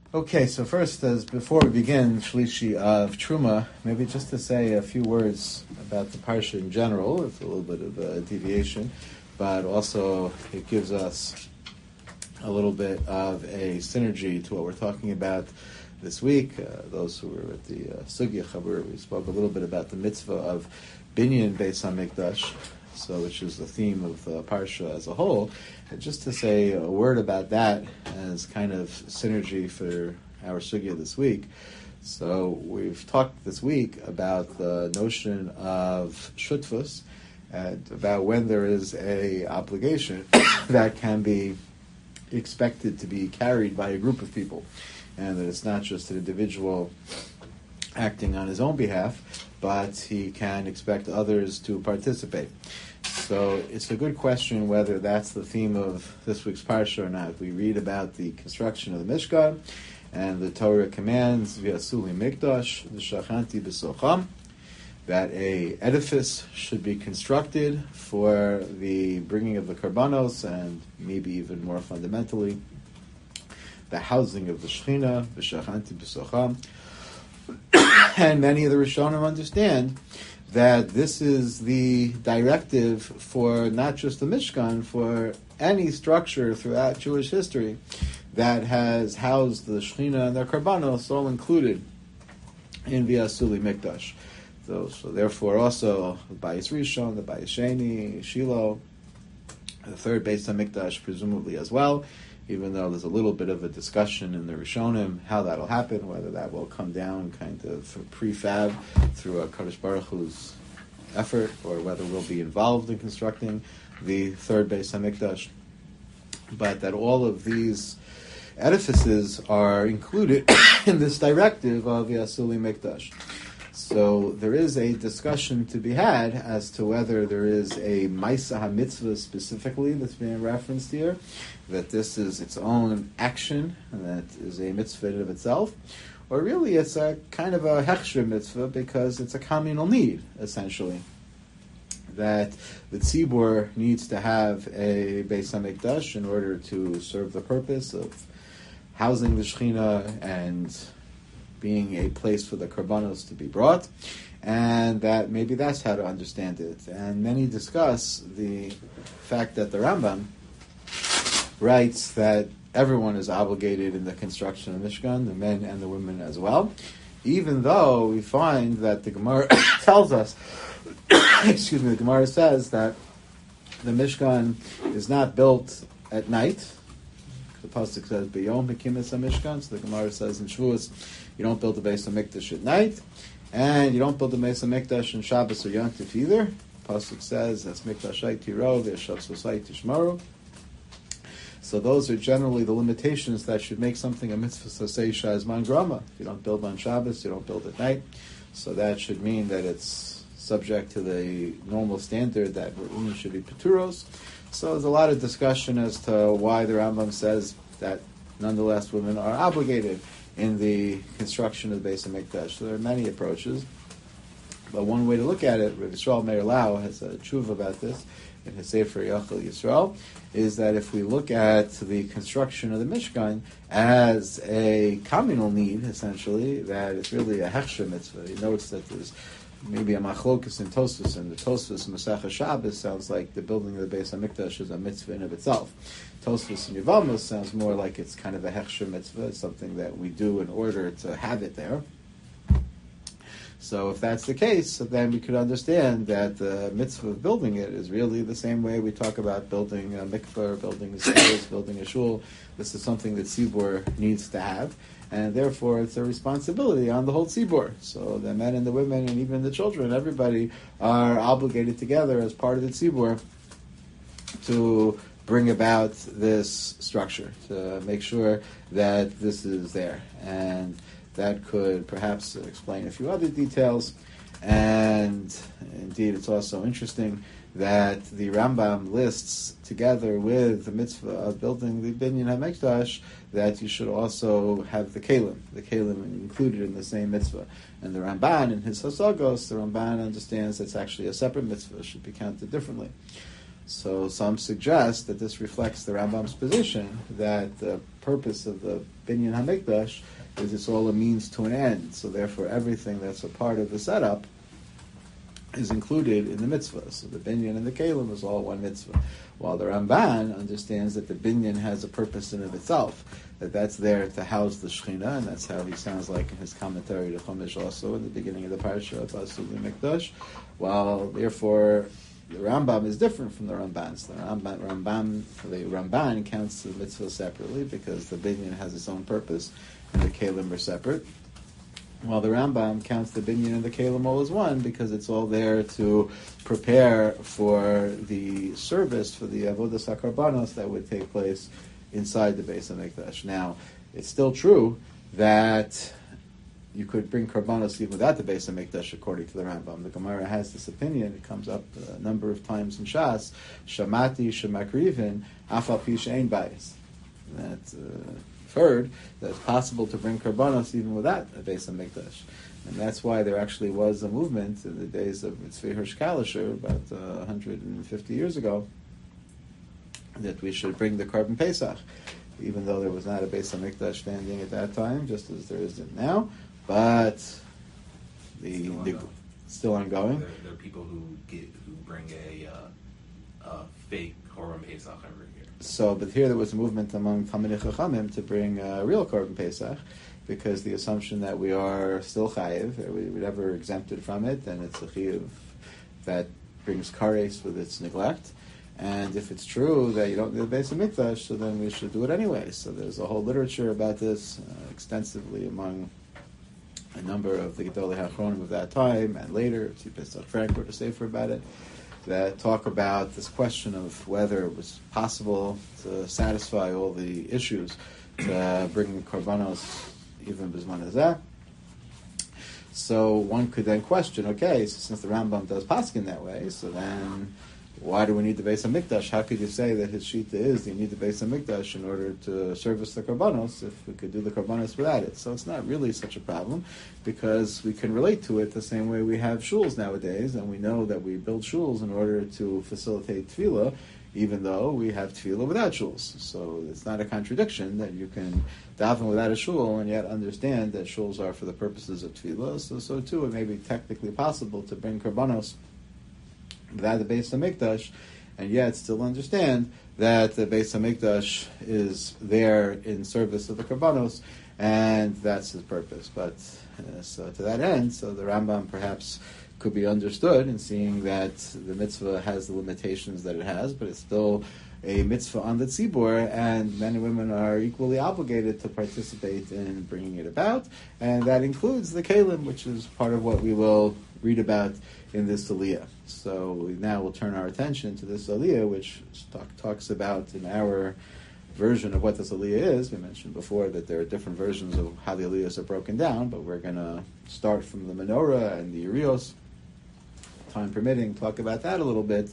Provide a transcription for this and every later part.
Okay, so first, as before we begin Shlishi of Truma, maybe just to say a few words about the Parsha in general. It's a little bit of a deviation, but also it gives us a little bit of a synergy to what we're talking about this week. Those who were at the Sugya Chabur, we spoke a little bit about the mitzvah of Binyan Beis HaMikdash, so which is the theme of the Parsha as a whole. And just to say a word about that as kind of synergy for our Sugya this week. So we've talked this week about the notion of Shutfus and about when there is a obligation that can be expected to be carried by a group of people, and that it's not just an individual acting on his own behalf, but he can expect others to participate. So it's a good question whether that's the theme of this week's Parsha or not. We read about the construction of the Mishkan, and the Torah commands, V'yasuli Mikdash, V'shachanti b'socham, that a edifice should be constructed for the bringing of the karbanos, and maybe even more fundamentally, the housing of the Shechina, V'shachanti b'socham. And many of the Rishonim understand that this is the directive for not just the Mishkan, for any structure throughout Jewish history that has housed the Shechina and their karbanos, all included in V'yasuli Mikdash. So therefore also the Bayis Rishon, the Bayis Sheni, Shiloh, the third Beis HaMikdash presumably as well, even though there's a little bit of a discussion in the Rishonim how that'll happen, whether that will come down kind of prefab through a Kadosh Baruch Hu's effort, or whether we'll be involved in constructing the third Beis HaMikdash. But that all of these edifices are included in this directive of V'yasuli Mikdash. So there is a discussion to be had as to whether there is a Maisa HaMitzvah specifically that's being referenced here, that this is its own action, and that is a mitzvah in of itself, or really it's a kind of a Hechsher mitzvah because it's a communal need, essentially. That the Tzibur needs to have a Beis HaMikdash in order to serve the purpose of housing the Shechina and being a place for the karbanos to be brought, and that maybe that's how to understand it. And many discuss the fact that the Rambam writes that everyone is obligated in the construction of Mishkan, the men and the women as well, even though we find that the Gemara tells us, the Gemara says that the Mishkan is not built at night. The pasuk says, "B'yom hakimis hamishkan." So the Gemara says in Shavuos, you don't build the Beis HaMikdash at night, and you don't build the Beis HaMikdash in Shabbos or Yom Tov either. The pasuk says, "As Mikdashai tiro v'yashavsosai tishmaru." So those are generally the limitations that should make something a mitzvah sasei shazman grama. If you don't build on Shabbos, you don't build at night. So that should mean that it's subject to the normal standard that women should be paturos. So there's a lot of discussion as to why the Rambam says that nonetheless women are obligated in the construction of the Beis HaMikdash. So there are many approaches, but one way to look at it, Rav Yisrael Meir Lau has a tshuva about this in his Sefer Yachal Yisrael, is that if we look at the construction of the Mishkan as a communal need, essentially, that it's really a Hechsher mitzvah. He notes that there's maybe a machlokus in Tosfos, and the Tosfos in Masechah Shabbos sounds like the building of the Beis HaMikdash is a mitzvah in of itself. Tosfos in Yevamos sounds more like it's kind of a Hechsher mitzvah, it's something that we do in order to have it there. So if that's the case, then we could understand that the mitzvah of building it is really the same way we talk about building a mikveh, building a schools, building a shul. This is something that Tzibur needs to have, and therefore it's a responsibility on the whole Tzibur. So the men and the women and even the children, everybody are obligated together as part of the Tzibur to bring about this structure, to make sure that this is there. And that could perhaps explain a few other details. And indeed, it's also interesting that the Rambam lists, together with the mitzvah of building the Binyan HaMikdash, that you should also have the Kalim included in the same mitzvah. And the Ramban, in his Hasagos, the Ramban understands it's actually a separate mitzvah, it should be counted differently. So some suggest that this reflects the Rambam's position that the purpose of the Binyan HaMikdash is it's all a means to an end. So therefore, everything that's a part of the setup is included in the mitzvah. So the binyan and the kelim is all one mitzvah. While the Ramban understands that the binyan has a purpose in of itself, that's there to house the Shekhinah, and that's how he sounds like in his commentary to Chumash also in the beginning of the parasha of Asur Mikdash. While therefore the Rambam is different from the Ramban. So the Ramban counts the mitzvah separately because the binyan has its own purpose and the kelim are separate. While the Rambam counts the binyan and the kelim all as one because it's all there to prepare for the service, for the avodas hakarbanos that would take place inside the Beis HaMikdash. Now, it's still true that you could bring karbanos even without the Beis HaMikdash, according to the Rambam. The Gemara has this opinion. It comes up a number of times in Shas. Shamati shemakrivin afal pi she'ein bayis. That's heard that it's possible to bring karbanos even without a Beis HaMikdash. And that's why there actually was a movement in the days of Tzvi Hirsch Kalisher, about 150 years ago, that we should bring the Korban Pesach, even though there was not a Beis HaMikdash standing at that time, just as there isn't now. But still ongoing. There are people who bring a fake Korban Pesach every year. So, but here there was a movement among Talmidei Chachamim to bring a real Korban Pesach, because the assumption that we are still chayiv, we never exempted from it, and it's a chiyuv that brings kares with its neglect. And if it's true that you don't need a Beis HaMikdash, so then we should do it anyway. So there's a whole literature about this extensively among a number of the Gedolei HaAchronim of that time and later. Tzvi Frank wrote a sefer about it that talk about this question of whether it was possible to satisfy all the issues to bring korbanos even b'zman hazeh. So one could then question, okay, so since the Rambam does paskin that way, so then why do we need the Beis HaMikdash? How could you say that his shita is you need the Beis HaMikdash in order to service the korbanos if we could do the korbanos without it? So it's not really such a problem because we can relate to it the same way we have shuls nowadays, and we know that we build shuls in order to facilitate tefillah, even though we have tefillah without shuls. So it's not a contradiction that you can daven without a shul and yet understand that shuls are for the purposes of tefillah. So too it may be technically possible to bring korbanos without the Beis HaMikdash, and yet still understand that the Beis HaMikdash is there in service of the Karbanos, and that's his purpose. But so to that end, so the Rambam perhaps could be understood in seeing that the mitzvah has the limitations that it has, but it's still a mitzvah on the tzibur, and men and women are equally obligated to participate in bringing it about, and that includes the kelim, which is part of what we will read about in this aliyah. So now we'll turn our attention to this aliyah, which talks about in our version of what this aliyah is. We mentioned before that there are different versions of how the aliyahs are broken down, but we're going to start from the menorah and the yerios, time permitting, talk about that a little bit.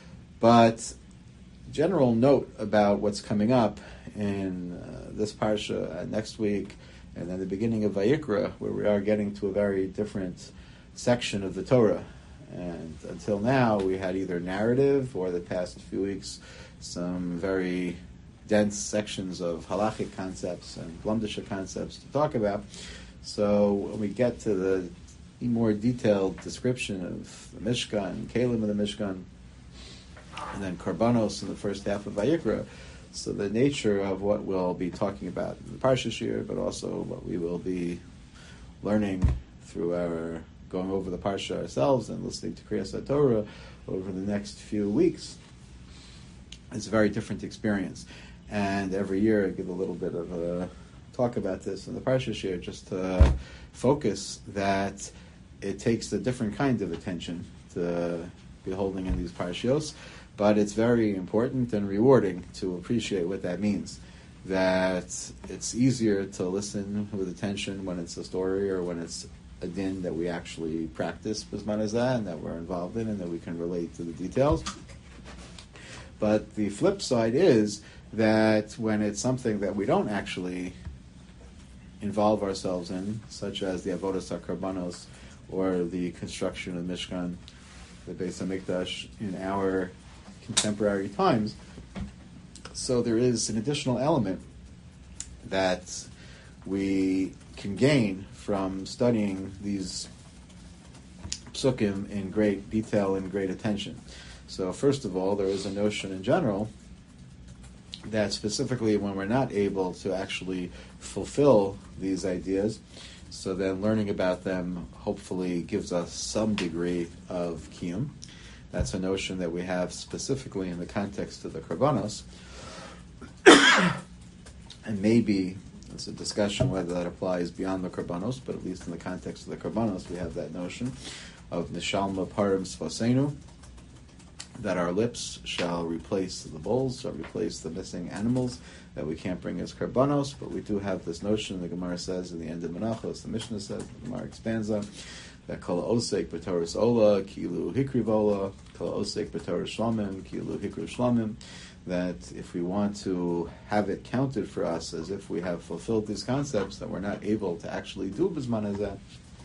But general note about what's coming up in this parsha next week, and then the beginning of Vayikra, where we are getting to a very different section of the Torah. And until now, we had either narrative or the past few weeks some very dense sections of halachic concepts and blumdisha concepts to talk about. So when we get to the more detailed description of the Mishkan, Kalim of the Mishkan, and then Karbanos in the first half of Vayikra, so the nature of what we'll be talking about in the Parsha Shir, but also what we will be learning through our going over the Parsha ourselves and listening to Kriyas HaTorah over the next few weeks, it's a very different experience. And every year I give a little bit of a talk about this in the Parsha Shir, just to focus that it takes a different kind of attention to be holding in these Parshios, but it's very important and rewarding to appreciate what that means. That it's easier to listen with attention when it's a story or when it's a din that we actually practice b'zman hazeh and that we're involved in and that we can relate to the details. But the flip side is that when it's something that we don't actually involve ourselves in, such as the avodas hakarbanos or the construction of Mishkan, the Beis HaMikdash in our contemporary times, so there is an additional element that we can gain from studying these psukim in great detail and great attention. So first of all, there is a notion in general that specifically when we're not able to actually fulfill these ideas, so then learning about them hopefully gives us some degree of kiyum. That's a notion that we have specifically in the context of the Karbanos. And maybe it's a discussion whether that applies beyond the Karbanos, but at least in the context of the Karbanos, we have that notion of Nishalma Parim Sfasenu, that our lips shall replace the bowls, shall replace the missing animals that we can't bring as Karbanos, but we do have this notion, the Gemara says in the end of Menachos, the Mishnah says, the Gemara expands on, that Kala Osek B'Torah Ola, Kilu Hikriv Ola, Kala Osek B'Torah Shlamim, Kilu Hikriv Shlamim, that if we want to have it counted for us as if we have fulfilled these concepts, that we're not able to actually do B'Zman Hazeh.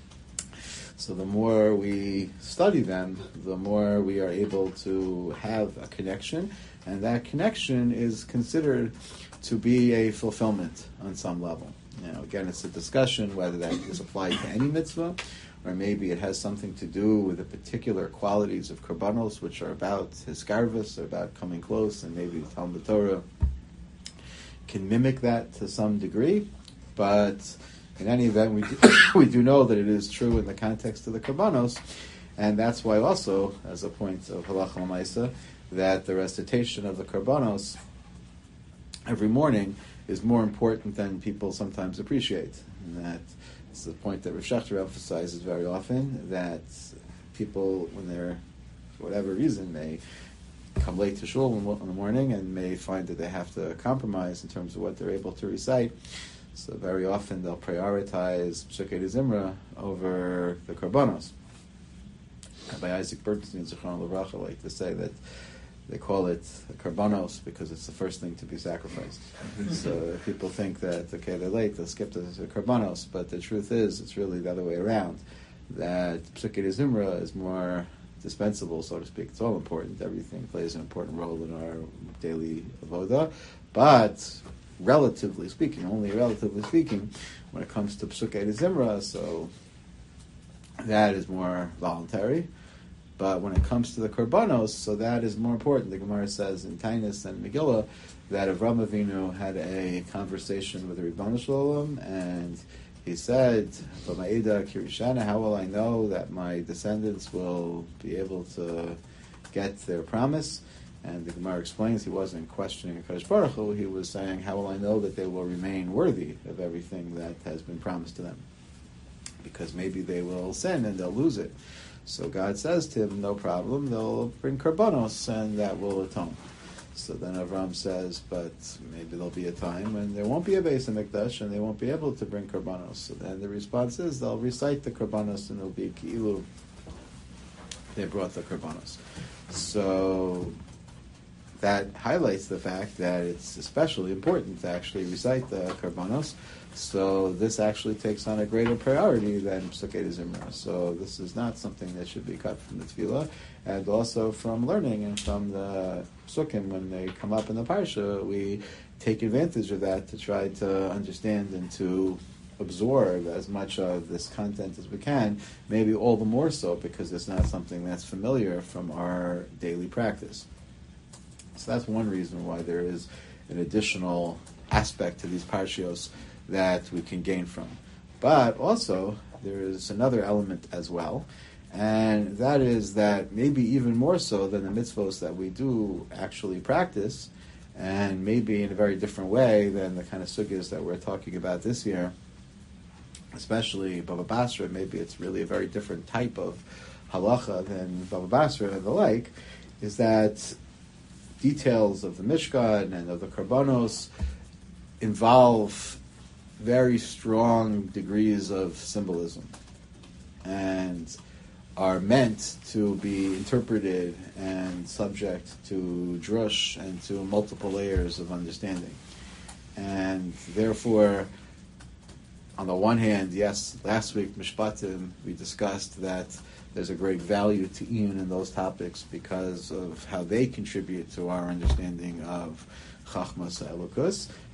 So the more we study them, the more we are able to have a connection, and that connection is considered to be a fulfillment on some level. Now, again, it's a discussion whether that is applied to any mitzvah, or maybe it has something to do with the particular qualities of Karbanos, which are about Hiskarvus, about coming close, and maybe Talmud Torah can mimic that to some degree. But in any event, we do know that it is true in the context of the Karbanos, and that's why also, as a point of Halacha L'Maisa, that the recitation of the Karbanos every morning is more important than people sometimes appreciate. And that is the point that Rav Shechter emphasizes very often, that people, when they're, for whatever reason, may come late to shul in the morning and may find that they have to compromise in terms of what they're able to recite. So very often they'll prioritize Psukei Zimra over the Karbanos. Rabbi Isaac Bernstein, Zichron L'Bracha, like to say that they call it Karbanos because it's the first thing to be sacrificed. So people think that, okay, they're late, they'll skip the Karbanos, but the truth is, it's really the other way around. That Psukei Zimra is more dispensable, so to speak. It's all important. Everything plays an important role in our daily avoda. But relatively speaking, only relatively speaking, when it comes to Psukei Zimra, so that is more voluntary. But when it comes to the Karbanos, so that is more important. The Gemara says in Tainis and Megillah that Avraham Avinu had a conversation with the Ribbon Shalom, and he said, "V'ma'ida kirishana, how will I know that my descendants will be able to get their promise?" And the Gemara explains he wasn't questioning HaKadosh Baruch Hu, he was saying, how will I know that they will remain worthy of everything that has been promised to them? Because maybe they will sin and they'll lose it. So God says to him, no problem, they'll bring Karbanos and that will atone. So then Avram says, but maybe there'll be a time when there won't be a Beis HaMikdash and they won't be able to bring Karbanos. So then the response is they'll recite the Karbanos and it'll be Ki'ilu they brought the Karbanos. So that highlights the fact that it's especially important to actually recite the Karbanos. So this actually takes on a greater priority than Psukei Zimra. So this is not something that should be cut from the Tefillah, and also from learning and from the Psukim when they come up in the Parsha, we take advantage of that to try to understand and to absorb as much of this content as we can, maybe all the more so because it's not something that's familiar from our daily practice. So that's one reason why there is an additional aspect to these parshios that we can gain from. But also, there is another element as well, and that is that maybe even more so than the mitzvos that we do actually practice, and maybe in a very different way than the kind of sugyas that we're talking about this year, especially Bava Basra, maybe it's really a very different type of halacha than Bava Basra and the like, is that details of the Mishkan and of the Karbanos involve very strong degrees of symbolism and are meant to be interpreted and subject to drush and to multiple layers of understanding. And therefore, on the one hand, yes, last week, Mishpatim, we discussed that there's a great value to Iyun in those topics because of how they contribute to our understanding of Chachmas Elokus.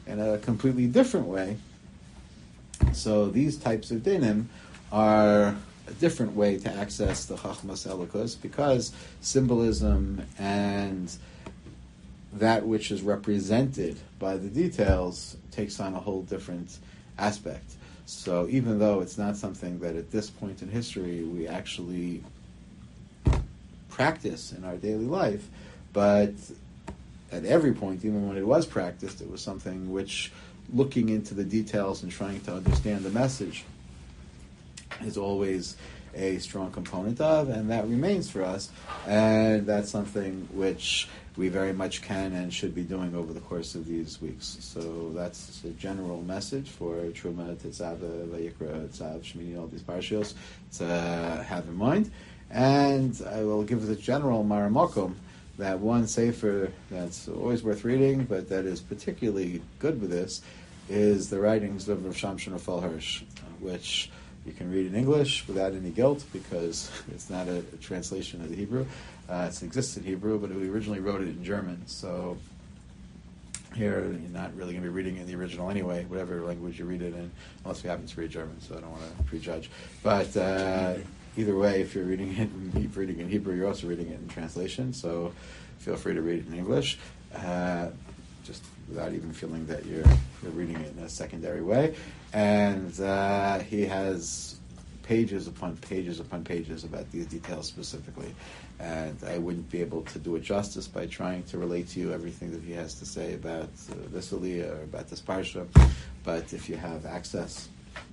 in a completely different way. So these types of dinim are a different way to access the Chachmas Elokus, because symbolism and that which is represented by the details takes on a whole different aspect. So even though it's not something that at this point in history we actually practice in our daily life, but at every point, even when it was practiced, it was something which, looking into the details and trying to understand the message, is always a strong component of, and that remains for us, and that's something which we very much can and should be doing over the course of these weeks. So that's a general message for Truma, Tetzaveh, Vayikra, Tzav, Shmini, all these parshios to have in mind. And I will give the general Maramakom that one sefer that's always worth reading, but that is particularly good with this, is the writings of Rav Shamshon Raphael Hirsch, which you can read in English without any guilt, because it's not a translation of the Hebrew. It exists in Hebrew, but we originally wrote it in German. So here, you're not really going to be reading it in the original anyway, whatever language you read it in, unless you happen to read German, so I don't want to prejudge. But either way, if you're reading it in Hebrew, you're also reading it in translation, so feel free to read it in English, just without even feeling that you're reading it in a secondary way. And he has pages upon pages upon pages about these details specifically. And I wouldn't be able to do it justice by trying to relate to you everything that he has to say about this aliyah or about this parsha. But if you have access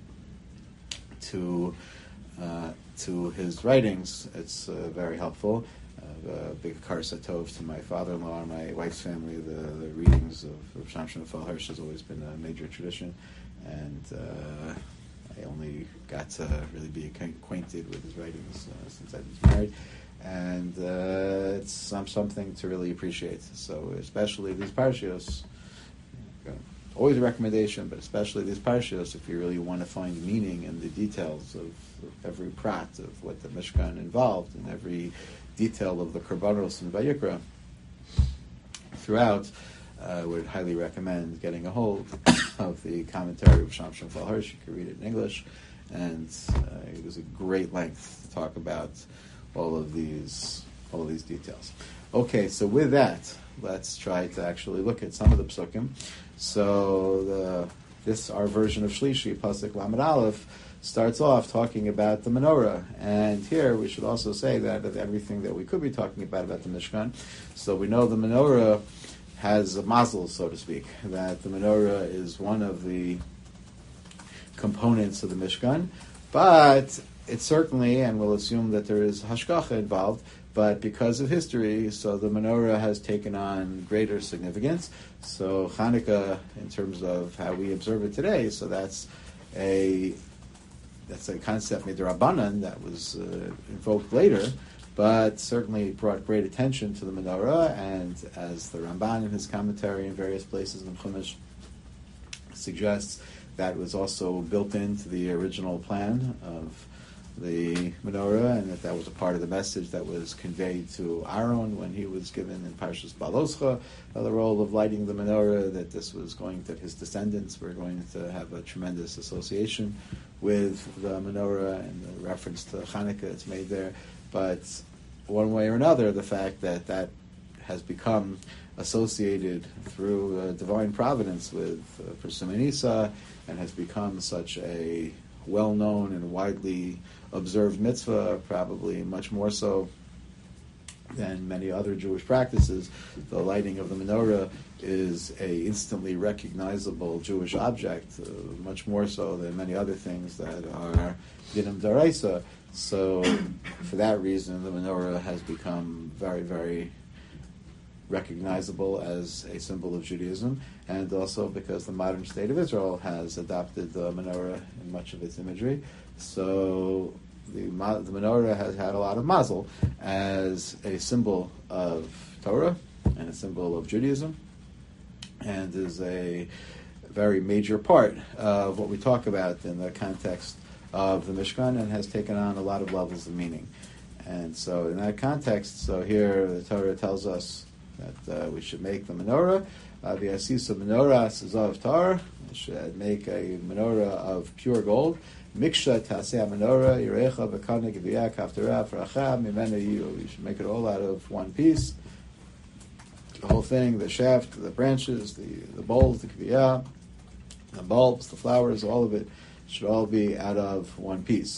to his writings, it's very helpful. A big karsa tov to my father-in-law and my wife's family. The readings of Rav Shamshon Raphael Hirsch has always been a major tradition, and I only got to really be acquainted with his writings since I was married, and it's something to really appreciate. So especially these parshios, always a recommendation, but especially these parshios, if you really want to find meaning in the details of every prat of what the Mishkan involved, and every detail of the Korbanos and Vayikra throughout, I would highly recommend getting a hold of the commentary of Shamshon Raphael Hirsch. You can read it in English, and it was a great length to talk about all of these details. Okay, so with that, let's try to actually look at some of the psukim. So our version of Shlishi, Pasuk Lamed Aleph, starts off talking about the menorah. And here we should also say that of everything that we could be talking about the Mishkan, so we know the menorah has a mazel, so to speak, that the menorah is one of the components of the Mishkan, but it's certainly, and we'll assume that there is hashgacha involved, but because of history, so the menorah has taken on greater significance. So Hanukkah, in terms of how we observe it today, so that's a concept midrabanan that was invoked later, but certainly brought great attention to the menorah, and as the Ramban in his commentary in various places in Chumash suggests, that was also built into the original plan of the menorah, and that was a part of the message that was conveyed to Aaron when he was given in Parshas Baloscha the role of lighting the menorah, that his descendants were going to have a tremendous association with the menorah, and the reference to Hanukkah it's made there. But one way or another, the fact that has become associated through divine providence with Persimmon Isa, and has become such a well-known and widely observed mitzvah, probably much more so than many other Jewish practices. The lighting of the menorah is a instantly recognizable Jewish object, much more so than many other things that are dinam daraisa. So, for that reason, the menorah has become very, very recognizable as a symbol of Judaism, and also because the modern state of Israel has adopted the menorah in much of its imagery. So the menorah has had a lot of mazel as a symbol of Torah and a symbol of Judaism, and is a very major part of what we talk about in the context of the Mishkan, and has taken on a lot of levels of meaning. And so in that context, so here the Torah tells us that we should make the menorah. V'yasisa menorah sazav tar. We should make a menorah of pure gold. Miksha taseh menorah yirecha v'kana geviyah kaftera v'racha mimena yiyu. You should make it all out of one piece. The whole thing, the shaft, the branches, the bowls, the geviyah, the bulbs, the flowers, all of it should all be out of one piece.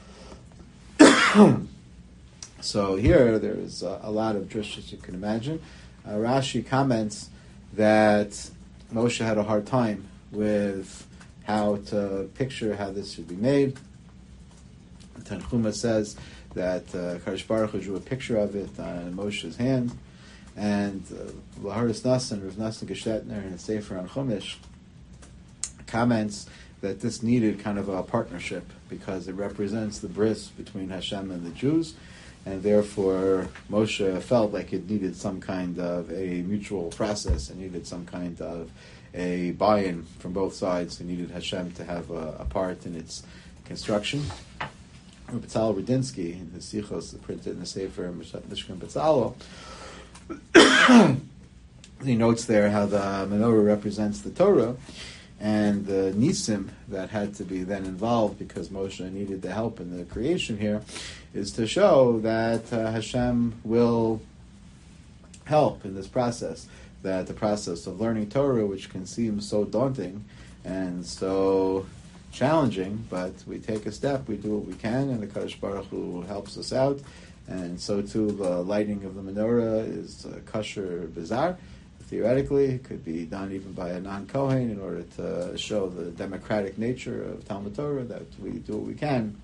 So here there's a lot of drishas you can imagine. Rashi comments that Moshe had a hard time with how to picture how this should be made. Tanchuma says that Kadosh Baruch Hu drew a picture of it on Moshe's hand, and Laharis Nassan, Rav Nassan Geshetner in a Sefer on Chumash comments that this needed kind of a partnership because it represents the bris between Hashem and the Jews, and therefore Moshe felt like it needed some kind of a mutual process, and needed some kind of a buy-in from both sides. It needed Hashem to have a part in its construction. Rabbi Tzal Rudinsky, in his Sichos printed in the Sefer Mishkan Betzalo, he notes there how the menorah represents the Torah, and the nisim that had to be then involved because Moshe needed the help in the creation here is to show that Hashem will help in this process, that the process of learning Torah, which can seem so daunting and so challenging, but we take a step, we do what we can, and the Kadosh Baruch Hu helps us out, and so too the lighting of the menorah is kosher bizarre. Theoretically, it could be done even by a non-Kohen in order to show the democratic nature of Talmud Torah, that we do what we can.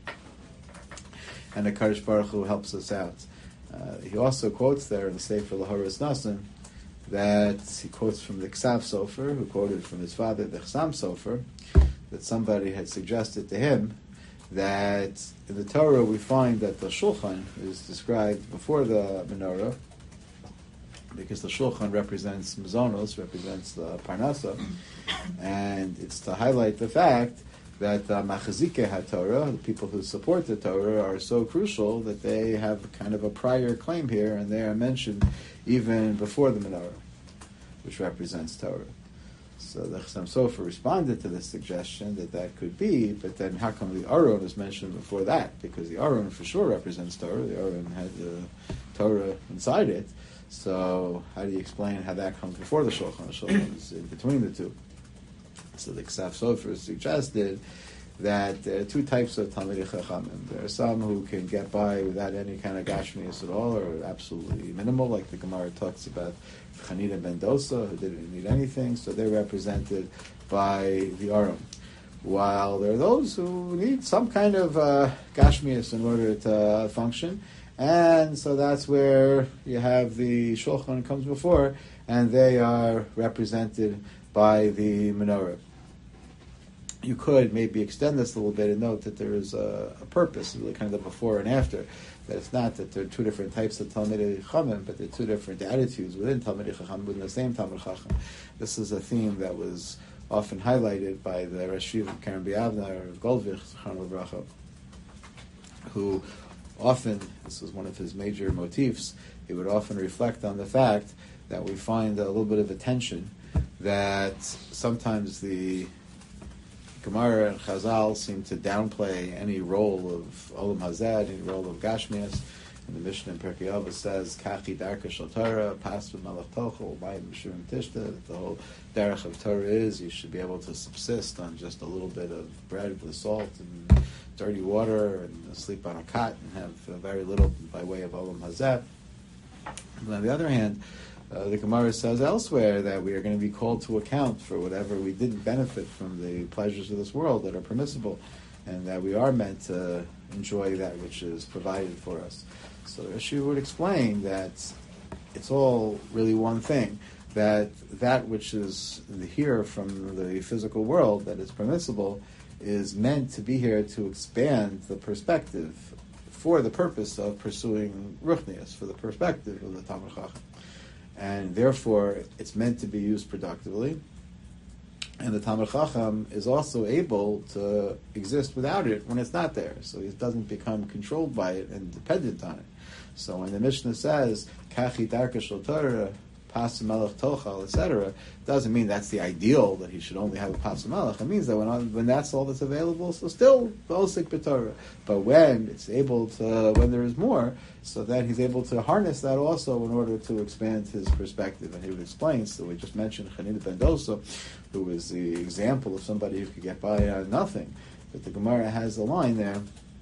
And the Kadosh Baruch Hu helps us out. He also quotes there in the Sefer Laharis Nassan that he quotes from the Ksav Sofer, who quoted from his father, the Chsam Sofer, that somebody had suggested to him that in the Torah we find that the Shulchan is described before the menorah, because the Shulchan represents Mazonos, represents the Parnasa, and it's to highlight the fact that the Machazike HaTorah, the people who support the Torah, are so crucial that they have kind of a prior claim here, and they are mentioned even before the menorah, which represents Torah. So the Chassam Sofer responded to this suggestion that could be, but then how come the Aron is mentioned before that? Because the Aron for sure represents Torah. The Aron had the Torah inside it. So how do you explain how that comes before the Shulchan? The Shulchan is in between the two. So the Ksav Sofer suggested that there are two types of Talmidei Chachamim. There are some who can get by without any kind of gashmius at all, or absolutely minimal, like the Gemara talks about Chanina ben Dosa, who didn't need anything, so they're represented by the Aron. While there are those who need some kind of gashmius in order to function, and so that's where you have the Shulchan comes before, and they are represented by the menorah. You could maybe extend this a little bit and note that there is a purpose, really kind of the before and after. That it's not that there are two different types of Talmidei Chachamim, but there are two different attitudes within Talmidei Chachamim, within the same Talmid Chacham. This is a theme that was often highlighted by the Rosh Yeshiva Karen B'Avner of Goldvich, Zechron Livracha, who often, this was one of his major motifs, he would often reflect on the fact that we find a little bit of a tension, that sometimes the Gemara and Chazal seem to downplay any role of Olam Hazeh, any role of Gashmias. And the Mishnah in Pirkei Avos says, Kachi Darka Shel Torah, Pas B'Malach Tochel, Mayim B'Shurim Tishta. The whole derech of Torah is you should be able to subsist on just a little bit of bread with salt and dirty water, and sleep on a cot, and have very little by way of Olam Hazeh. But on the other hand, the Gemara says elsewhere that we are going to be called to account for whatever we didn't benefit from the pleasures of this world that are permissible, and that we are meant to enjoy that which is provided for us. So Rashi would explain that it's all really one thing, that which is here from the physical world that is permissible is meant to be here to expand the perspective for the purpose of pursuing Ruchnius, for the perspective of the Talmid Chacham. And therefore, it's meant to be used productively. And the Talmid Chacham is also able to exist without it when it's not there. So he doesn't become controlled by it and dependent on it. So when the Mishnah says, Kachi Darka Shel Torah, Pas Melech Tochal, etc., doesn't mean that's the ideal, that he should only have a Pas Melech. It means that when that's all that's available, so still Osik B'Torah. But when it's able to, when there is more, so then he's able to harness that also in order to expand his perspective. And he would explain, so we just mentioned Chanina ben Dosa, who is the example of somebody who could get by on nothing. But the Gemara has a line there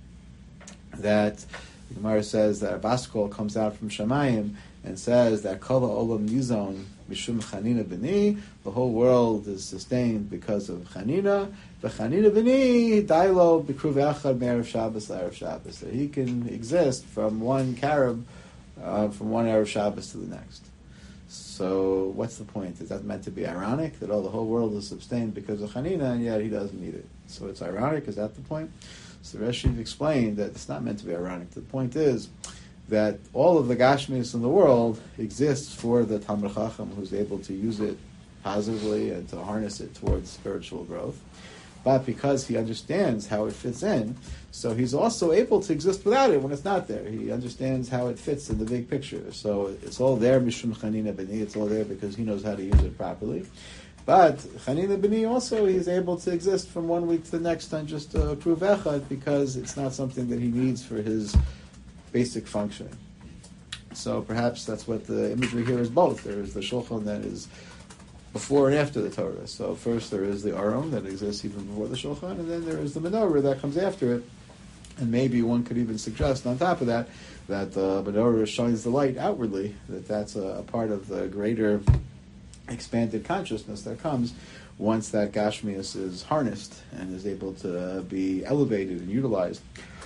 that the Gemara says that Baskol comes out from Shamayim and says that Kala Olam Nizon Mishum Chanina B'ni, the whole world is sustained because of Chanina. The Chanina B'ni Dailo B'Kruv Echad Me'erev Shabbos L'Erev Shabbos. That he can exist from one Carib, from one Erev Shabbos to the next. So what's the point? Is that meant to be ironic, that the whole world is sustained because of Chanina, and yet he doesn't need it? So it's ironic, is that the point? So Rashi explained that it's not meant to be ironic. The point is that all of the Gashmis in the world exists for the Talmid Chacham who's able to use it positively and to harness it towards spiritual growth. But because he understands how it fits in, so he's also able to exist without it when it's not there. He understands how it fits in the big picture. So it's all there, Mishum Chanina B'ni, it's all there because he knows how to use it properly. But Chanina B'ni also, he's able to exist from one week to the next on just a Kruv Echad because it's not something that he needs for his basic functioning. So perhaps that's what the imagery here is both. There is the Shulchan that is before and after the Torah. So first there is the Aron that exists even before the Shulchan, and then there is the Menorah that comes after it. And maybe one could even suggest on top of that, that the Menorah shines the light outwardly, that that's a part of the greater expanded consciousness that comes once that Gashmias is harnessed and is able to be elevated and utilized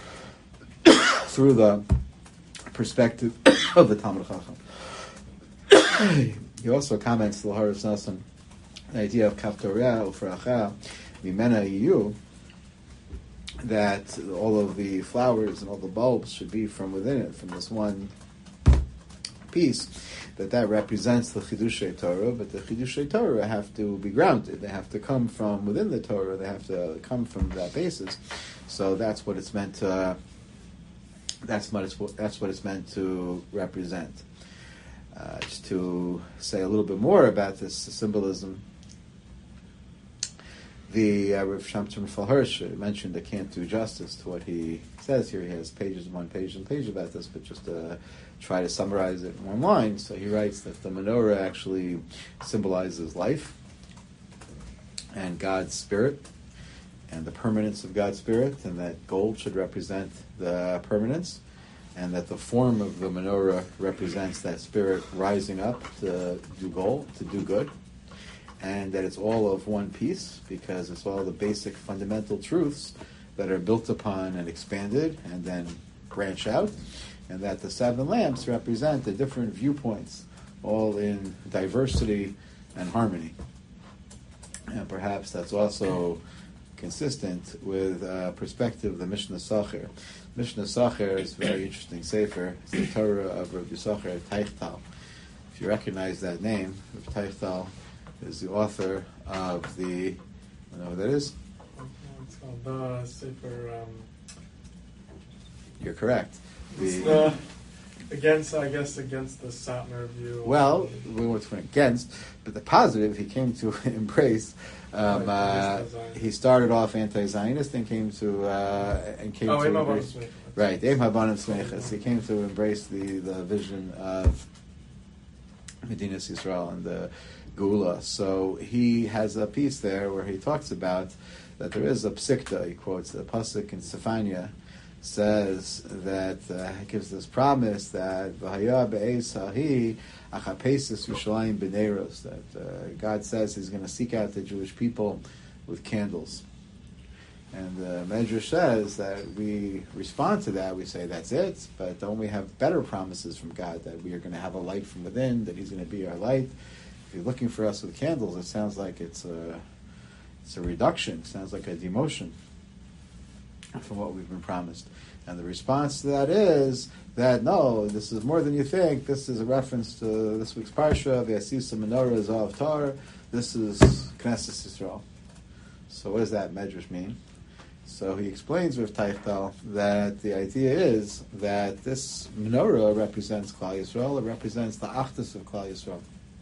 through the perspective of the Talmid Chacham. He also comments the Laharis Nasan, the idea of Kaftorah Ufracha Mimena Yiyu, that all of the flowers and all the bulbs should be from within it, from this one piece, that represents the Chidushei Torah, but the Chidushei Torah have to be grounded. They have to come from within the Torah. They have to come from that basis. So that's what it's meant to. That's what it's meant to represent. Just to say a little bit more about this symbolism, the Rav Shamter Mifal Hirsch mentioned I can't do justice to what he says here. He has pages upon page and page about this, but just to try to summarize it in one line. So he writes that the menorah actually symbolizes life and God's Spirit and the permanence of God's Spirit, and that gold should represent the permanence, and that the form of the menorah represents that Spirit rising up to do good, and that it's all of one piece because it's all the basic fundamental truths that are built upon and expanded and then branch out, and that the 7 lamps represent the different viewpoints, all in diversity and harmony. And perhaps that's also consistent with perspective of the Mishnah Sacher. Mishnah Sacher is a very interesting sefer. It's the Torah of Rav Yisachar Teichtal. If you recognize that name, Rav Teichtal is the author of the, you know what that is? It's called the sefer. You're correct. Against the Satmar view. Well, we went against, but the positive he came to embrace. He started off anti-Zionist and came to embrace. Right, Eim Habanim Smeichas. He came to embrace the vision of Medinas Yisrael and the Geula. So he has a piece there where he talks about that there is a psikta. He quotes the pasuk in Sefania, says that gives this promise that V'haya be'ez hahi achapesis Yushalayim b'neiros, that God says He's going to seek out the Jewish people with candles. And the Medrash says that we respond to that. We say that's it, but don't we have better promises from God that we are going to have a light from within, that He's going to be our light? If you're looking for us with candles, it sounds like it's a reduction. It sounds like a demotion from what we've been promised. And the response to that is that no, this is more than you think. This is a reference to this week's Parsha, V'yasisa Menorah Zav Tar. This is Knesset Yisrael. So what does that Medrash mean? So he explains with Teichtal that the idea is that this menorah represents Klal Yisrael. It represents the Achdus of Klal Yisrael.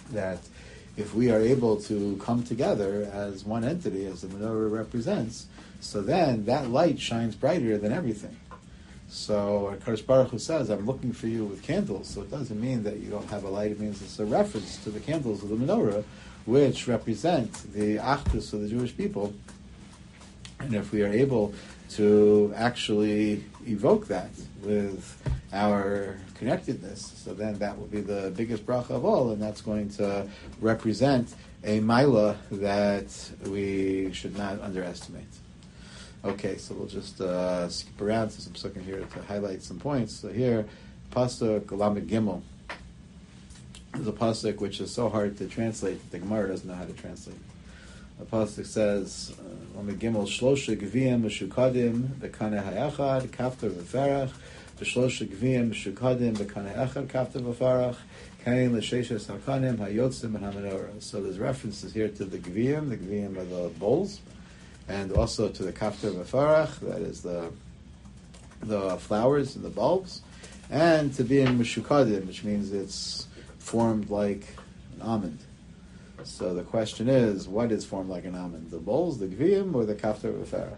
that if we are able to come together as one entity, as the menorah represents, so then that light shines brighter than everything. So HaKadosh Baruch Hu says, I'm looking for you with candles. So it doesn't mean that you don't have a light. It means it's a reference to the candles of the menorah, which represent the Achdus of the Jewish people. And if we are able to actually evoke that with our connectedness, so then that will be the biggest bracha of all, and that's going to represent a maila that we should not underestimate. Okay, so we'll just skip around to some psukim here to highlight some points. So here, pasuk Lamed Gimel. There's a pasuk which is so hard to translate that the Gemara doesn't know how to translate. The pasuk says, Lamed Gimel, Shlosha Gviyim Meshukadim B'kaneh Hayachad Kaftar V'Farach V'Shlosha Gviyim Meshukadim B'kaneh Echad Kaftar V'Farach Kain L'Sheshes Hakanim Hayotzim and HaMenorah. So there's references here to the Gviyim are the bowls, and also to the Kaftar V'Farach, that is the flowers and the bulbs, and to be in Meshukadim, which means it's formed like an almond. So the question is, what is formed like an almond? The bowls, the Gviyim, or the Kaftar V'Farach?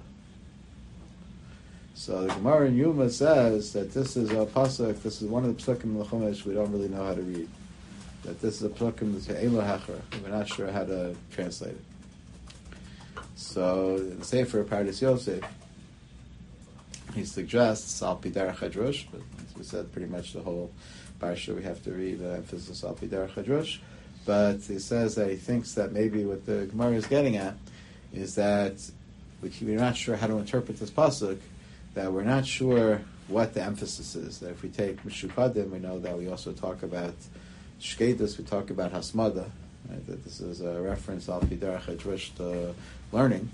So the Gemara in Yuma says that this is a pasuk, this is one of the psukim in the Chumash we don't really know how to read. That this is a psukim that's Eilo Hecher. We're not sure how to translate it. So in the Sefer Pardes Yosef, he suggests Al Pi Derech Hadrush, but as we said, pretty much the whole parsha we have to read emphasis Al Pi Derech Hadrush. But he says that he thinks that maybe what the Gemara is getting at is that we're not sure how to interpret this pasuk, that we're not sure what the emphasis is. That if we take Meshukadim, we know that we also talk about Shkedus, we talk about Hasmada, right? That this is a reference Al Pi Derech Hadrush to learning.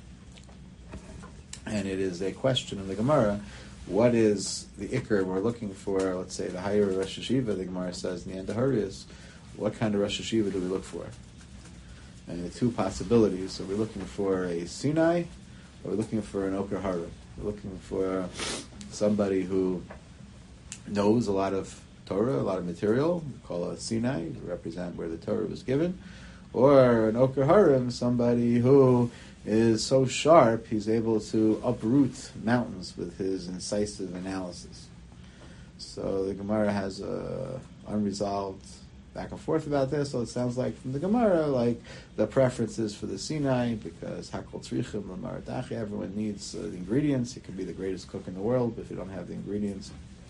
And it is a question in the Gemara, what is the Iker we're looking for? Let's say the higher Rosh Hashiva, the Gemara says in the end of Hurrius, what kind of Rosh Hashiva do we look for? And the two possibilities. So we're looking for a Sinai, or we're looking for an Oker Hara. We're looking for somebody who knows a lot of Torah, a lot of material. We call it Sinai, to represent where the Torah was given. Or an Oker Harim, somebody who is so sharp, he's able to uproot mountains with his incisive analysis. So the Gemara has a unresolved back and forth about this. So it sounds like from the Gemara, like the preference is for the Sinai, because Hakol Tzrichim L'Maradachi, everyone needs the ingredients. You can be the greatest cook in the world, but if you don't have the ingredients,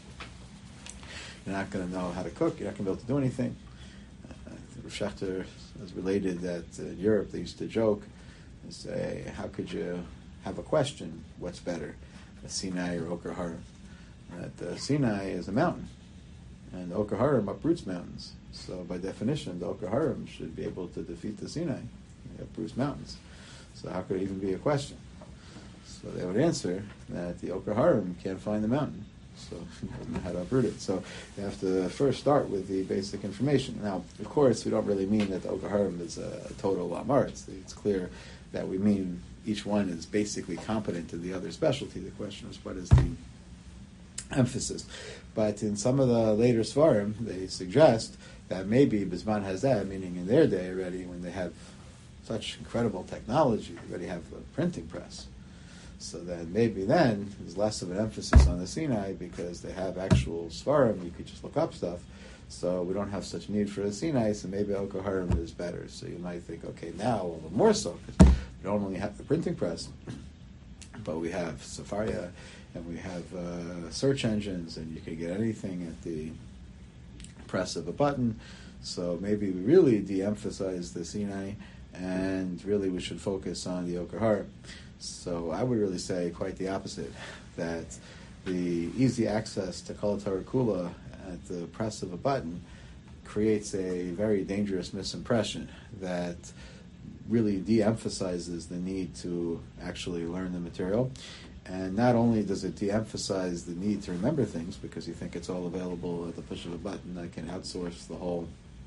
you're not going to know how to cook. You're not going to be able to do anything. Rav Shechter has related that in Europe they used to joke and say, how could you have a question, what's better, a Sinai or Oker Harim? That Sinai is a mountain, and Oker Harim uproots mountains. So by definition, the Oker Harim should be able to defeat the Sinai. It uproots mountains. So how could it even be a question? So they would answer that the Oker Harim can't find the mountain. So he doesn't know how to uproot it. So you have to first start with the basic information. Now, of course, we don't really mean that the Oker Harim is a total Amaretz. It's clear that we mean each one is basically competent to the other specialty. The question is, what is the emphasis? But in some of the later Svarim, they suggest that maybe Bizman Hazeh, meaning in their day already, when they have such incredible technology, they already have a printing press. So then maybe then there's less of an emphasis on the Sinai because they have actual Svarim, you could just look up stuff. So we don't have such need for the Sinai, so maybe Oker Harim is better. So you might think, okay, now a little more so, because we don't only have the printing press, but we have Safaria, and we have search engines, and you can get anything at the press of a button. So maybe we really de-emphasize the Sinai, and really we should focus on the Oker Harim. So I would really say quite the opposite, that the easy access to Kol Torah Kula at the press of a button creates a very dangerous misimpression that really de-emphasizes the need to actually learn the material. And not only does it de-emphasize the need to remember things, because you think it's all available at the push of a button, that can outsource the whole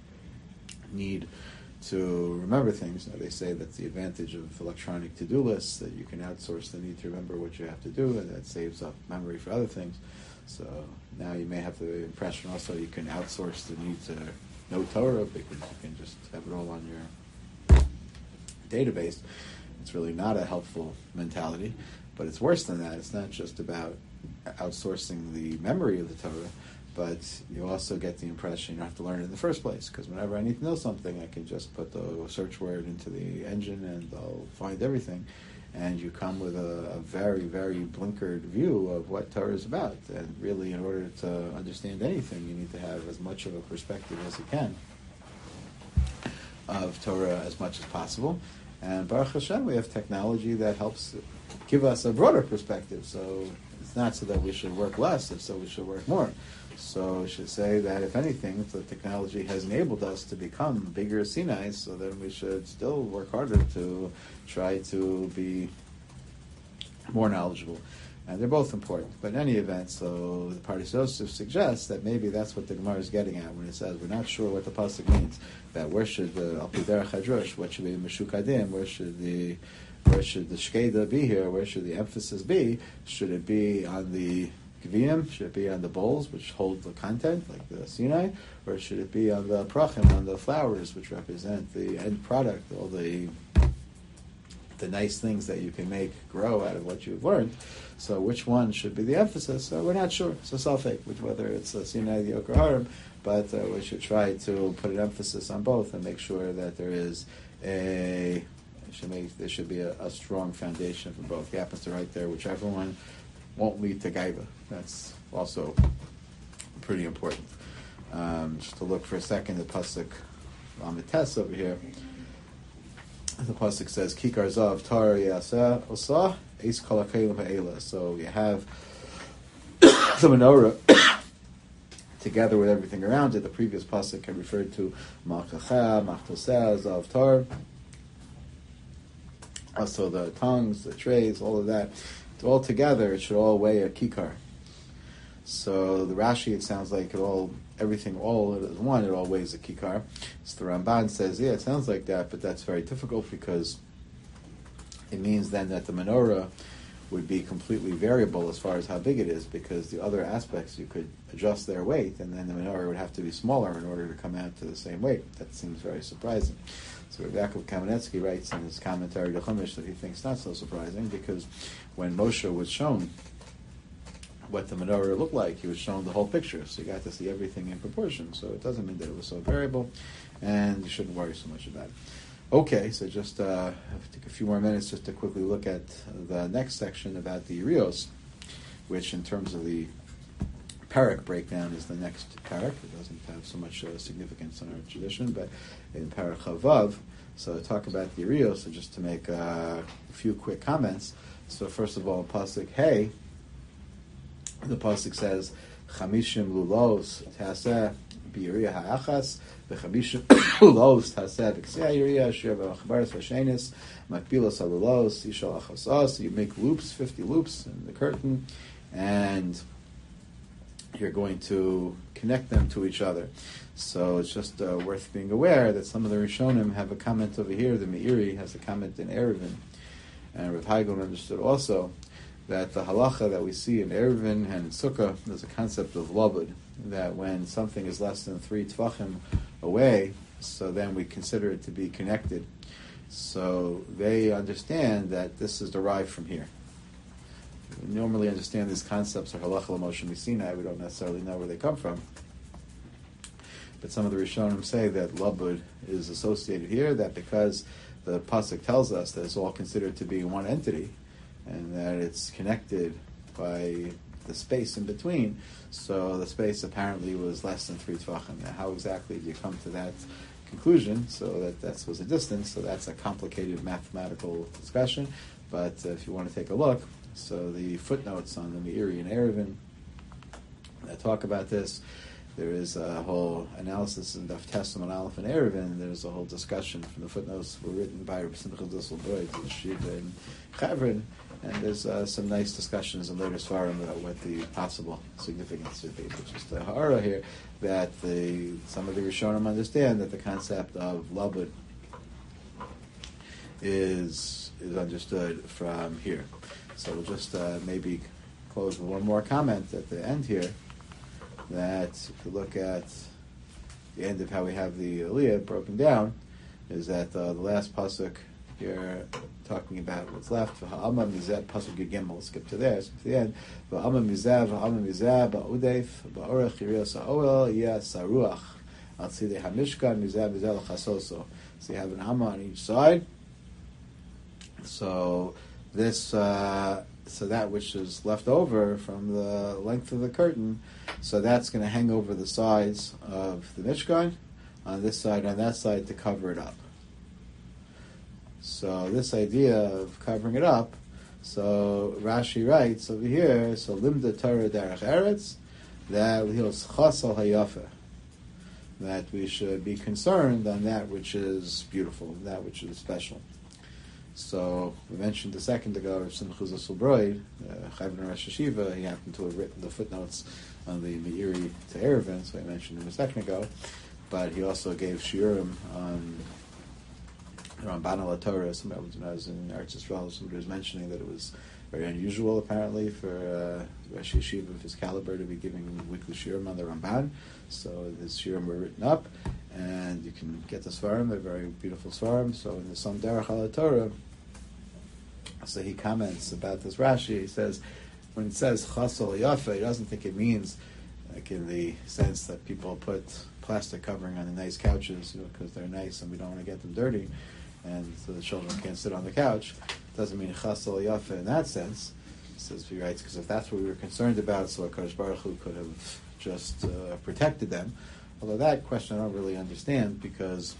need to remember things. Now, they say that's the advantage of electronic to-do lists, that you can outsource the need to remember what you have to do, and that saves up memory for other things. So now you may have the impression also you can outsource the need to no Torah because you can just have it all on your database. It's really not a helpful mentality, but it's worse than that. It's not just about outsourcing the memory of the Torah, but you also get the impression you don't have to learn it in the first place, because whenever I need to know something, I can just put the search word into the engine and I'll find everything. And you come with a very, very blinkered view of what Torah is about. And really, in order to understand anything, you need to have as much of a perspective as you can of Torah as much as possible. And Baruch Hashem, we have technology that helps give us a broader perspective. So it's not so that we should work less, it's so we should work more. So I should say that, if anything, the technology has enabled us to become bigger Sinai, so then we should still work harder to try to be more knowledgeable. And they're both important. But in any event, so the Pardes Yosef suggests that maybe that's what the Gemara is getting at when it says we're not sure what the pasuk means. That where should the Al Pi Derech Hadrosh, what should be Meshukadim, where should the Shkeda be here, where should the emphasis be? Should it be on the Gviyim? Should it be on the bowls, which hold the content, like the Sinai? Or should it be on the Prachim, on the flowers, which represent the end product, all the nice things that you can make grow out of what you've learned? So which one should be the emphasis? So we're not sure. So Safek, whether it's Sinai, the Yokar Harim, but we should try to put an emphasis on both and make sure that there should be a strong foundation for both. He happens to write there, whichever one won't lead to Gaiva. That's also pretty important. Just to look for a second, the pasuk on the test over here. The pasuk says, "Kikar zav tar yaseh osah eis kol hakelim ha'ela." So you have the menorah together with everything around it. The previous pasuk had referred to malkacha, machtoseh, zav tar. Also the tongues, the trays, all of that. All together, it should all weigh a kikar. So the Rashi, it sounds like everything all as one, it all weighs a kikar. So the Ramban says, yeah, it sounds like that, but that's very difficult because it means then that the menorah would be completely variable as far as how big it is, because the other aspects you could adjust their weight, and then the menorah would have to be smaller in order to come out to the same weight. That seems very surprising. So Rav Yaakov Kamenetsky writes in his commentary to Chumash that he thinks not so surprising, because when Moshe was shown what the menorah looked like, he was shown the whole picture, so you got to see everything in proportion. So it doesn't mean that it was so variable, and you shouldn't worry so much about it. Okay, so just take a few more minutes just to quickly look at the next section about the Yerios, which in terms of the parak breakdown is the next parak. It doesn't have so much significance in our tradition, but in parak Chavav, so talk about the Yerios, so just to make a few quick comments. So first of all, pasuk Hey, the pasuk says, Chamishim lulos taseh b'yiriyah ha'achas, v'chamishim lulos taseh b'ksei ha'yiriyah, asher v'achbaris v'shenis, makbilos ha'lulos, yishal achasas. You make loops, 50 loops in the curtain, and you're going to connect them to each other. So it's just worth being aware that some of the Rishonim have a comment over here. The Meiri has a comment in Eruvin, and Rav Heigon understood also that the halacha that we see in Eruvin and in Sukkah, there's a concept of labud, that when something is less than 3 tvachim away, so then we consider it to be connected. So they understand that this is derived from here. We normally understand these concepts of halacha l'Moshe Sinai. We don't necessarily know where they come from. But some of the Rishonim say that labud is associated here, that because the pasuk tells us that it's all considered to be one entity, and that it's connected by the space in between, so the space apparently was less than 3 tvachim. Now, how exactly do you come to that conclusion? So that was a distance, so that's a complicated mathematical discussion, but if you want to take a look, so the footnotes on the Meiri and Eruvin that talk about this, there is a whole analysis in Daf Tessim on Aleph and Eruvin. There's a whole discussion from the footnotes were written by Reb Simcha Disselbroid, the Shiva and Chavrin, and there's some nice discussions in later Svarim about what the possible significance should be. But just a ha'ara here that some of the Rishonim understand that the concept of labud is understood from here. So we'll just maybe close with one more comment at the end here, that if you look at the end of how we have the Aliyah broken down, is that the last pasuk here talking about what's left. V'ha'alma mizeh pasuk Gimel. We'll skip to there. Skip to the end. V'ha'alma mizeh ba'udef ba'orech yirios ha'oel yeh saruach al tzidei hamishkan mizeh l'chasoso. So you have an amma on each side. So this, so that which is left over from the length of the curtain, so that's going to hang over the sides of the Mishkan, on this side, on that side, to cover it up. So this idea of covering it up, so Rashi writes over here, so limda Torah derech eretz, that that we should be concerned on that which is beautiful, that which is special. So we mentioned a second ago of Simchus Zosselbroid, Chayvin Rosh Hashiva. He happened to have written the footnotes on the Meiri to Erevin, so I mentioned him a second ago. But he also gave shiurim on Ramban al Torah. Somebody was in Eretz Yisrael. Somebody was mentioning that it was very unusual, apparently, for Rosh Hashiva of his caliber to be giving weekly shiurim on the Ramban. So his shiurim were written up, and you can get the svarim. They're very beautiful svarim. So in the Som Derech al Torah, so he comments about this Rashi. He says, when it says chasol yafa, he doesn't think it means like in the sense that people put plastic covering on the nice couches, because they're nice and we don't want to get them dirty, and so the children can't sit on the couch. It doesn't mean chasol yafa in that sense. He says, he writes, because if that's what we were concerned about, so HaKadosh Baruch Hu could have just protected them. Although that question I don't really understand, because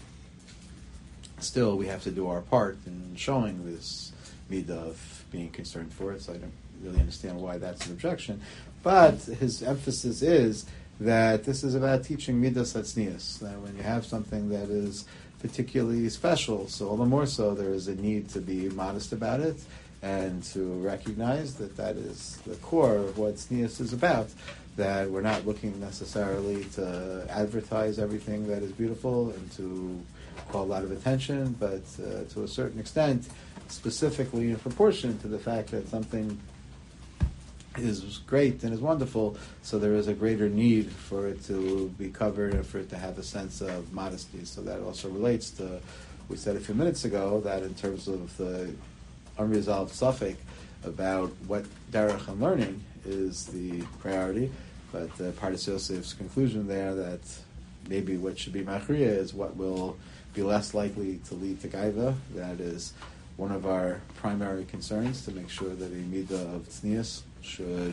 still we have to do our part in showing this midah of being concerned for it, so I don't really understand why that's an objection. But his emphasis is that this is about teaching midas hatznius, that when you have something that is particularly special, so all the more so there is a need to be modest about it and to recognize that that is the core of what tznius is about, that we're not looking necessarily to advertise everything that is beautiful and to call a lot of attention, but to a certain extent, specifically in proportion to the fact that something is great and is wonderful, so there is a greater need for it to be covered and for it to have a sense of modesty. So that also relates to, we said a few minutes ago, that in terms of the unresolved suffix about what derech and learning is the priority, but Pardes Yosef's conclusion there that maybe what should be machriya is what will be less likely to lead to gaiva. That is one of our primary concerns, to make sure that a midah of tznius should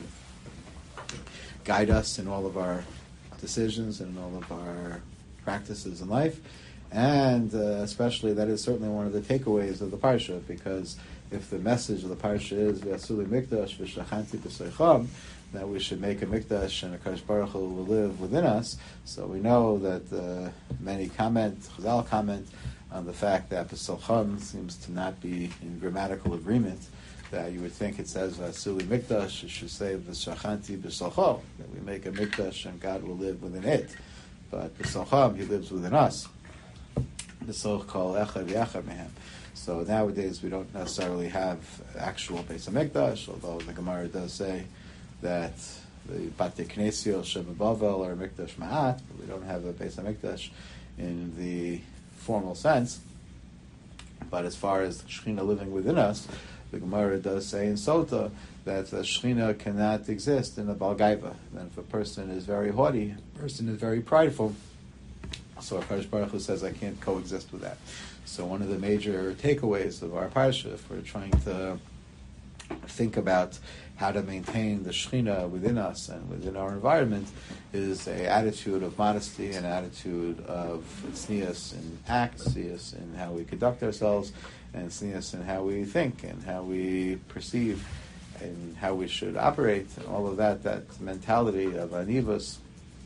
guide us in all of our decisions and all of our practices in life. And especially that is certainly one of the takeaways of the parsha, because if the message of the parsha is V'asuli mikdash v'shachanti b'soicham, that we should make a mikdash and a HaKadosh Baruch Hu will live within us. So we know that many Chazal comment on the fact that b'socham seems to not be in grammatical agreement. That you would think it says V'asuli mikdash, it should say v'shachanti b'socho, that we make a mikdash and God will live within it. But b'socham, He lives within us. B'soch kol echad yachad mehem. So nowadays we don't necessarily have actual Beis HaMikdash, although the Gemara does say that the Batei Knesio Shebabavel or Mikdash Ma'at, but we don't have a Beis HaMikdash in the formal sense. But as far as the Shekhinah living within us, the Gemara does say in Sota that the Shekhinah cannot exist in a Balgaiva. And if a person is very haughty, a person is very prideful, so HaKadosh Baruch Hu says, I can't coexist with that. So one of the major takeaways of our parsha, if we're trying to think about how to maintain the Shekhinah within us and within our environment, is an attitude of modesty, an attitude of tznius in act, tznius in how we conduct ourselves, and tznius in how we think and how we perceive and how we should operate, and all of that, that mentality of anivus,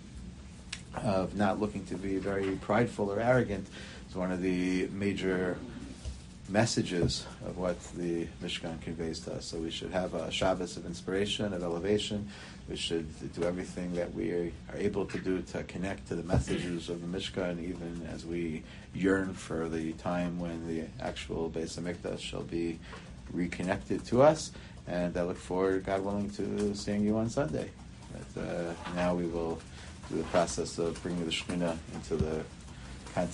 of not looking to be very prideful or arrogant, is one of the major messages of what the Mishkan conveys to us. So we should have a Shabbos of inspiration, of elevation. We should do everything that we are able to do to connect to the messages of the Mishkan, even as we yearn for the time when the actual Beis HaMikdash shall be reconnected to us. And I look forward, God willing, to seeing you on Sunday. But now we will through the process of bringing the Shekhinah into the